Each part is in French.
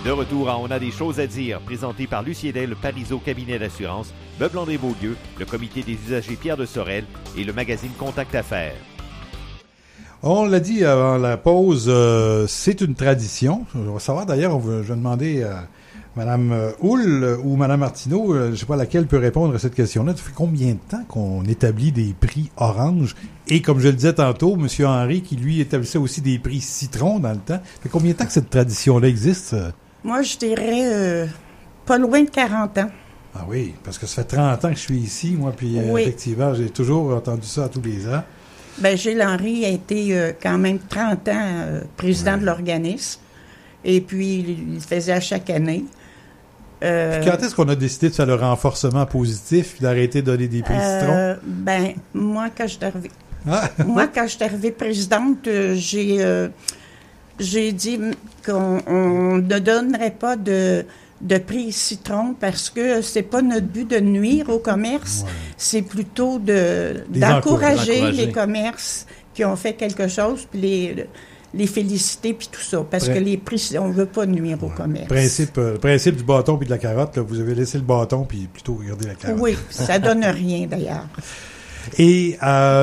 De retour à On a des choses à dire, présenté par Lucien Day, le Parizeau cabinet d'assurance, Meubles André Beaulieu, le comité des usagers Pierre de Sorel et le magazine Contact Affaires. On l'a dit avant la pause, c'est une tradition. On va savoir d'ailleurs, je vais demander à Mme Houle ou Mme Martineau, je ne sais pas laquelle peut répondre à cette question-là. Ça fait combien de temps qu'on établit des prix orange? Et comme je le disais tantôt, M. Henry, qui lui établissait aussi des prix citron dans le temps. Ça fait combien de temps que cette tradition-là existe? Moi, je dirais pas loin de 40 ans. Ah oui, parce que ça fait 30 ans que je suis ici, moi, puis oui. Effectivement, j'ai toujours entendu ça tous les ans. Bien, Gilles Henry a été quand même 30 ans président de l'organisme. Et puis, il le faisait à chaque année. Puis quand est-ce qu'on a décidé de faire le renforcement positif et d'arrêter de donner des prix citron? Ben, moi, quand je suis arrivée présidente, j'ai dit qu'on ne donnerait pas de prix citron parce que c'est pas notre but de nuire au commerce, c'est plutôt d'encourager les commerces qui ont fait quelque chose, puis les féliciter puis tout ça, parce que les prix, on veut pas nuire au commerce. Le principe du bâton puis de la carotte, là, vous avez laissé le bâton puis plutôt regardé la carotte. Oui, ça donne rien d'ailleurs. Et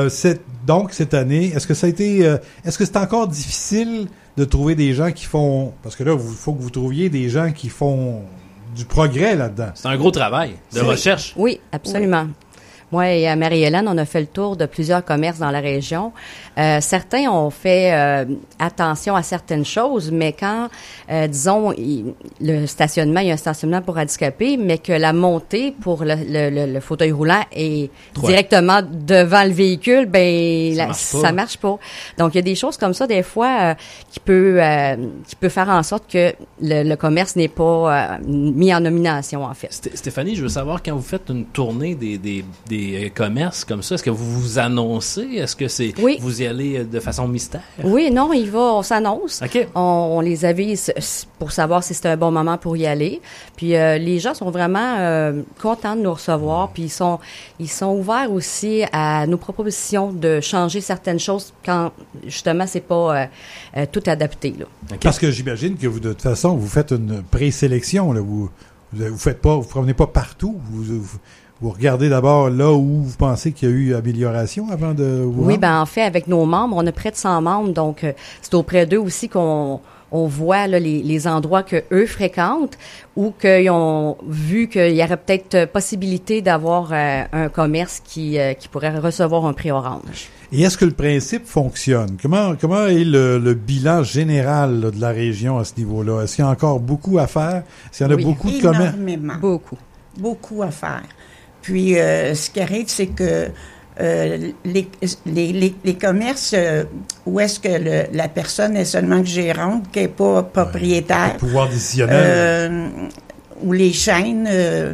donc cette année, est-ce que c'est encore difficile de trouver des gens qui font, parce que là, il faut que vous trouviez des gens qui font du progrès là-dedans. C'est un gros travail de recherche. Oui, absolument. Oui. Moi et Marie-Hélène, on a fait le tour de plusieurs commerces dans la région. Certains ont fait attention à certaines choses, mais quand, disons, le stationnement, il y a un stationnement pour handicapés, mais que la montée pour le fauteuil roulant est directement devant le véhicule, ben ça marche pas. Donc, il y a des choses comme ça, des fois, qui peut faire en sorte que le commerce n'est pas mis en nomination, en fait. Stéphanie, je veux savoir, quand vous faites une tournée des commerces comme ça, est-ce que vous vous annoncez? Est-ce que c'est vous y allez de façon mystère? Oui, non, on s'annonce. Okay. On les avise pour savoir si c'est un bon moment pour y aller. Puis les gens sont vraiment contents de nous recevoir, puis ils sont ouverts aussi à nos propositions de changer certaines choses quand justement c'est pas tout adapté là. Okay. Parce que j'imagine que vous, de toute façon, vous faites une présélection là, vous promenez pas partout, vous regardez d'abord là où vous pensez qu'il y a eu amélioration avant de vous rendre? En fait, avec nos membres, on a près de 100 membres, donc c'est auprès d'eux aussi qu'on voit là, les endroits qu'eux fréquentent ou qu'ils ont vu qu'il y aurait peut-être possibilité d'avoir un commerce qui pourrait recevoir un prix orange. Et est-ce que le principe fonctionne? Comment est le bilan général là, de la région à ce niveau-là? Est-ce qu'il y a encore beaucoup à faire? Est-ce qu'il y en a beaucoup de commerces? Énormément. Beaucoup à faire. Puis, ce qui arrive, c'est que les commerces où est-ce que la personne est seulement gérante, qui n'est pas propriétaire, le pouvoir décisionnel, ou les chaînes,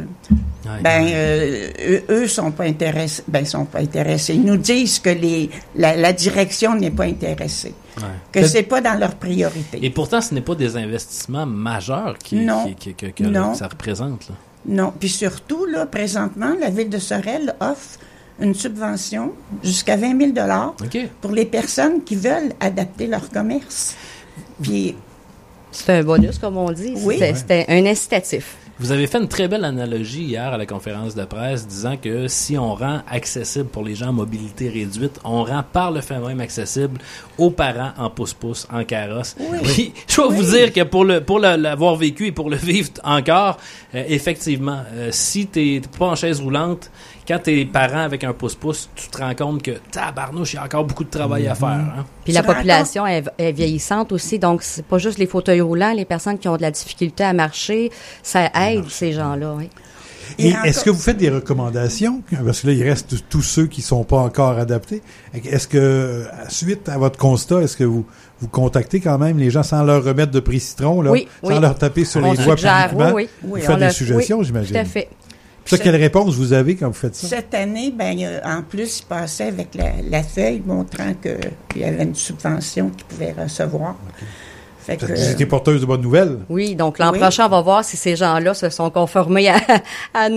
eux sont pas intéressés. Sont pas intéressés. Ils nous disent que la direction n'est pas intéressée, que c'est pas dans leur priorité. Et pourtant, ce n'est pas des investissements majeurs que ça représente, là. Non. Puis surtout, là, présentement, la Ville de Sorel offre une subvention jusqu'à 20 000 $ pour les personnes qui veulent adapter leur commerce. Puis, c'est un bonus, comme on dit. Oui. C'était un incitatif. Vous avez fait une très belle analogie hier à la conférence de presse disant que si on rend accessible pour les gens en mobilité réduite, on rend par le fait même accessible aux parents en pouce-pouce, en carrosse. Oui. Puis, je dois vous dire que pour l'avoir vécu et pour le vivre encore, effectivement, si t'es pas en chaise roulante, quand t'es parent avec un pouce-pouce, tu te rends compte que tabarnouche, il y a encore beaucoup de travail à faire. Hein? Puis la population est vieillissante aussi, donc c'est pas juste les fauteuils roulants, les personnes qui ont de la difficulté à marcher, ça aide ces gens-là. Oui. Et est-ce que vous faites des recommandations? Parce que là, il reste tous ceux qui sont pas encore adaptés. Est-ce que, suite à votre constat, est-ce que vous contactez quand même les gens sans leur remettre de prix citron, là, sans leur taper sur les doigts publiquement? Vous faites des suggestions, j'imagine. Tout à fait. Ça, quelle réponse vous avez quand vous faites ça? Cette année, en plus, il passait avec la feuille montrant qu'il y avait une subvention qu'ils pouvaient recevoir. Fait que, Vous étiez porteuse de bonnes nouvelles. Oui, donc l'an Oui. prochain, on va voir si ces gens-là se sont conformés à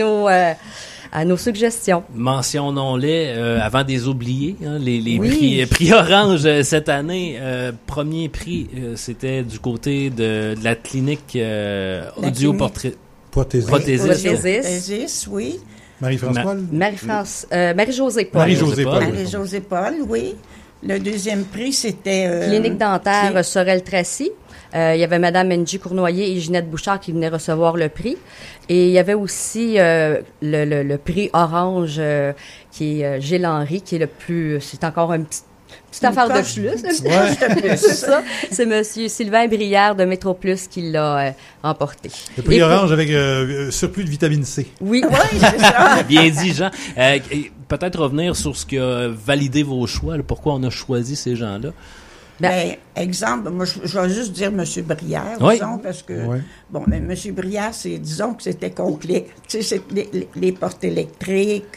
nos suggestions. Mentionnons-les avant de les oublier. Hein, les Oui. prix Orange cette année. Premier prix, c'était du côté de la clinique audio clinique. Prothésiste. Prothésiste, oui. Marie-Françoise? Marie-Josée Paul. Marie-Josée Paul. Marie-Josée Paul, oui. Le deuxième prix, c'était... Clinique dentaire Sorel-Tracy. Il y avait Mme Angie Cournoyer et Ginette Bouchard qui venaient recevoir le prix. Et il y avait aussi le prix Orange qui est Gilles Henry, qui est le plus... C'est encore petite affaire de plus. Ouais. C'est ça. C'est M. Sylvain Brière de Métroplus qui l'a emporté. Le prix Et Orange avec surplus de vitamine C. Oui. Oui, c'est ça. Bien dit, Jean. Peut-être revenir sur ce qui a validé vos choix, là, pourquoi on a choisi ces gens-là. Ben, exemple, moi, je vais juste dire M. Brière, Oui. disons, parce que, Oui. bon, mais M. Brière, disons que c'était complet. Tu sais, les portes électriques,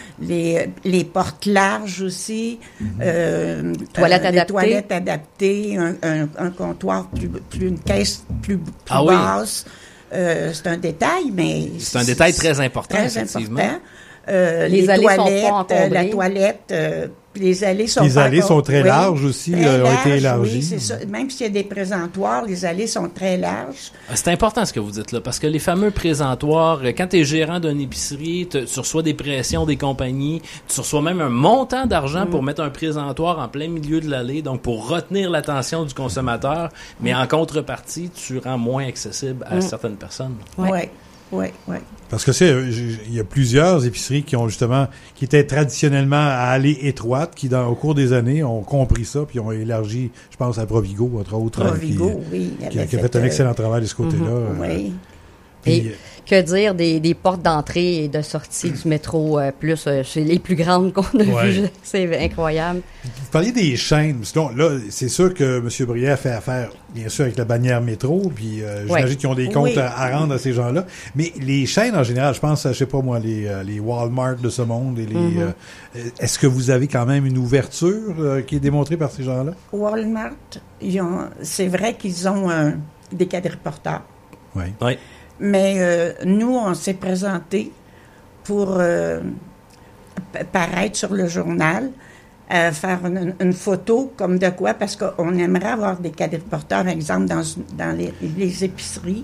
les portes larges aussi, Toilettes les adaptées. toilettes adaptées, un comptoir une caisse plus Ah oui. basse. C'est un détail, mais... C'est un détail très important, Très effectivement. important. Les allées sont pas toilettes, encombrées. la toilette, les allées sont Les pas allées sont très oui, larges aussi, très ont été larges, élargies. Oui, c'est ça. Même s'il y a des présentoirs, les allées sont très larges. C'est important ce que vous dites là, parce que les fameux présentoirs, quand tu es gérant d'une épicerie, tu reçois des pressions des compagnies, tu reçois même un montant d'argent pour mettre un présentoir en plein milieu de l'allée, donc pour retenir l'attention du consommateur, mais en contrepartie, tu rends moins accessible à certaines personnes. Ouais. Oui. Parce que il y a plusieurs épiceries qui étaient traditionnellement à allées étroites, qui au cours des années ont compris ça, puis ont élargi, je pense à Provigo, entre autres, Provigo, oui. qui a fait un excellent travail de ce côté-là. Oui. Puis, Et que dire des portes d'entrée et de sortie du métro plus, c'est les plus grandes qu'on a Ouais. vues. C'est incroyable. vous parliez des chaînes, parce que là, c'est sûr que M. Brière fait affaire, bien sûr, avec la bannière métro, puis j'imagine qu'ils ont des comptes Oui. à rendre à ces gens-là. Mais les chaînes, en général, je pense, je sais pas moi, les Walmart de ce monde, et est-ce que vous avez quand même une ouverture qui est démontrée par ces gens-là? Walmart, c'est vrai qu'ils ont des quadriporteurs. Oui. Oui. Mais nous, on s'est présenté pour paraître sur le journal, faire une photo comme de quoi, parce qu'on aimerait avoir des quadriporteurs, par exemple, dans les épiceries.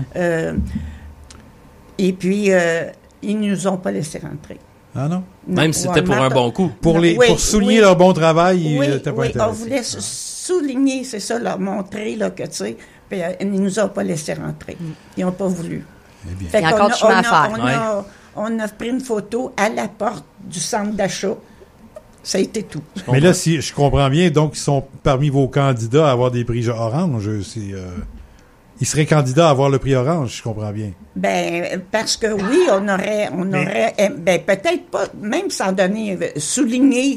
Et puis, ils ne nous ont pas laissé rentrer. Ah non? Même si c'était pour un bon coup. Pour souligner leur bon travail, ils n'étaient pas intéressés. on voulait souligner, c'est ça, leur montrer là, que, tu sais, puis ils ne nous ont pas laissé rentrer. Ils n'ont pas voulu. Eh bien. Fait Il y a qu'on encore du chemin à faire. on a pris une photo à la porte du centre d'achat. Ça a été tout. Mais là, si je comprends bien, donc, ils sont parmi vos candidats à avoir des prix Orange. Ils seraient candidats à avoir le prix Orange, je comprends bien. Ben, parce que oui, on aurait, ben, peut-être pas, même sans donner, souligner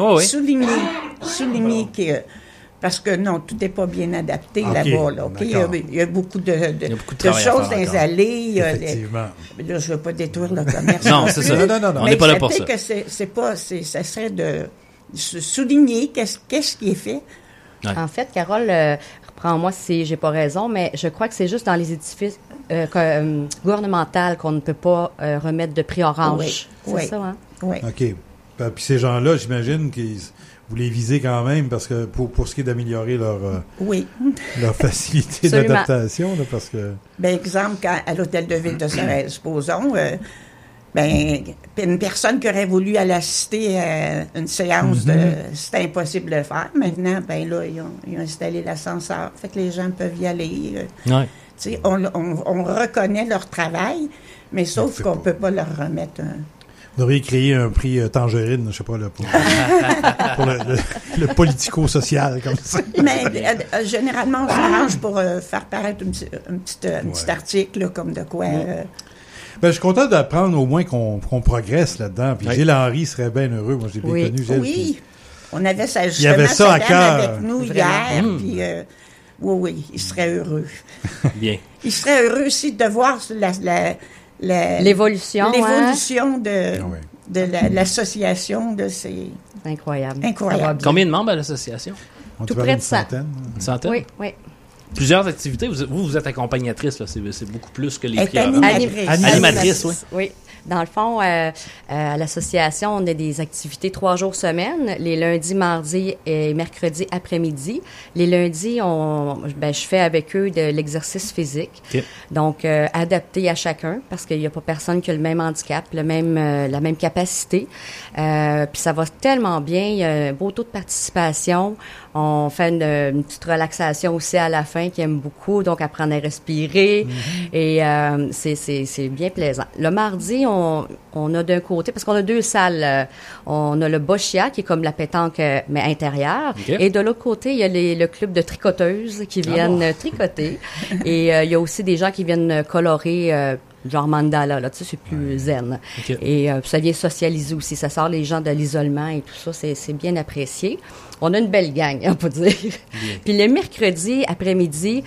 que, parce que non, tout n'est pas bien adapté là-bas, là, OK? Il y a beaucoup de choses dans les allées. Effectivement. Là, je ne veux pas détruire le commerce. Non, c'est ça. Non. On n'est pas là pour ça. Que ça serait de souligner qu'est-ce qui est fait. Ouais. En fait, Carole, reprends-moi si j'ai pas raison, mais je crois que c'est juste dans les édifices gouvernementaux qu'on ne peut pas remettre de prix Orange. Oui. C'est ça, hein? Oui. OK. Puis ces gens-là, j'imagine que vous les visez quand même parce que pour ce qui est d'améliorer leur facilité d'adaptation, là, parce que... Ben, exemple, à l'hôtel de ville de Sorel, supposons, une personne qui aurait voulu aller assister à une séance, c'était impossible de le faire. Maintenant, ben là, ils ont installé l'ascenseur, fait que les gens peuvent y aller. Ouais. Tu sais, on reconnaît leur travail, mais sauf qu'on ne peut pas leur remettre un... Vous devriez créer un prix Tangerine, je sais pas, là, pour le politico-social, comme ça. Mais généralement, on s'arrange pour faire paraître un petit article, là, comme de quoi... Ben, je suis content d'apprendre au moins qu'on progresse là-dedans. Puis Gilles Henry serait bien heureux. Moi, j'ai bien connu Gilles. Oui, on avait ça justement, il avait ça à cœur avec nous hier. Puis, oui, il serait heureux. Bien. Il serait heureux aussi de voir l'évolution de l'association de ces... Incroyable. Incroyable. Combien de membres à l'association? On Tout te près une de ça. centaine. Une centaine? Oui. Plusieurs activités. Vous êtes accompagnatrice, là. C'est beaucoup plus que les Elle est prières. Animatrice, oui. Oui. Dans le fond, à l'association, on a des activités 3 jours semaine, les lundis, mardis et mercredis après-midi. Les lundis, je fais avec eux de l'exercice physique, donc adapté à chacun, parce qu'il n'y a pas personne qui a le même handicap, la même capacité. Puis ça va tellement bien, il y a un beau taux de participation. On fait une petite relaxation aussi à la fin qui aime beaucoup, donc apprendre à respirer. Et c'est bien plaisant. Le mardi, on a d'un côté, parce qu'on a 2 salles, on a le boccia qui est comme la pétanque mais intérieure, et de l'autre côté, il y a le club de tricoteuses qui viennent tricoter, et il y a aussi des gens qui viennent colorer genre mandala, là, tu sais, c'est plus zen. Et ça vient socialiser aussi, ça sort les gens de l'isolement et tout ça, c'est bien apprécié. On a une belle gang, on peut dire. Puis le mercredi après-midi,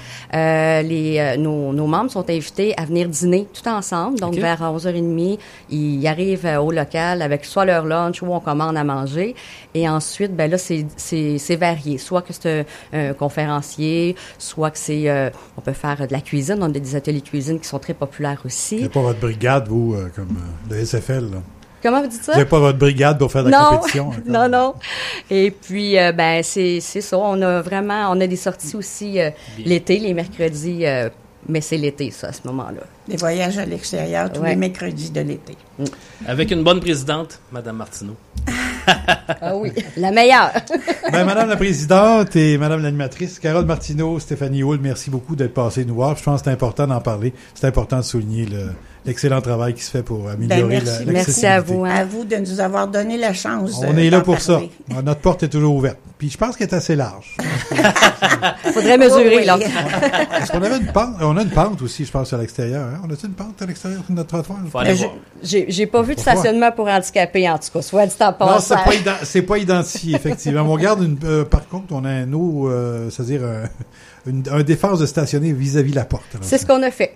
nos membres sont invités à venir dîner tout ensemble. Donc, vers 11h30, ils arrivent au local avec soit leur lunch ou on commande à manger. Et ensuite, ben là, c'est varié. Soit que c'est un conférencier, soit que c'est... on peut faire de la cuisine. On a des ateliers de cuisine qui sont très populaires aussi. Il n'y a pas votre brigade, vous, comme le SFL, là? Comment vous dites ça? Vous n'avez pas votre brigade pour faire de la compétition? Non, non. Et puis, c'est ça. On a des sorties aussi l'été, les mercredis, mais c'est l'été, ça, à ce moment-là. Des voyages à l'extérieur tous les mercredis de l'été. Avec une bonne présidente, Mme Martineau. Ah oui, la meilleure. Madame la présidente et Madame l'animatrice, Carole Martineau, Stéphanie Houle, merci beaucoup d'être passées nous voir. Je pense que c'est important d'en parler. C'est important de souligner l'excellent travail qui se fait pour améliorer l'accessibilité. Merci à vous. À vous de nous avoir donné la chance. On est là pour ça. Notre porte est toujours ouverte. Puis je pense qu'elle est assez large. Faudrait mesurer, là. Est-ce qu'on avait une pente? On a une pente aussi, je pense, à l'extérieur. Hein? On a-tu une pente à l'extérieur de notre trottoir? J'ai pas vu de stationnement pour handicapés, en tout cas. Soit dit en passant. Non, c'est pas identifié, effectivement. On regarde par contre, on a un eau, c'est-à-dire un défense de stationner vis-à-vis la porte. C'est ce qu'on a fait.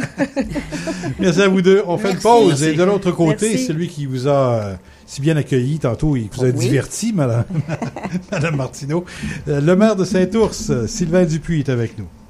Merci à vous deux. On fait une pause. Et de l'autre côté, celui qui vous a si bien accueilli tantôt et qui vous a diverti, Madame Martineau, le maire de Saint-Ours, Sylvain Dupuis, est avec nous.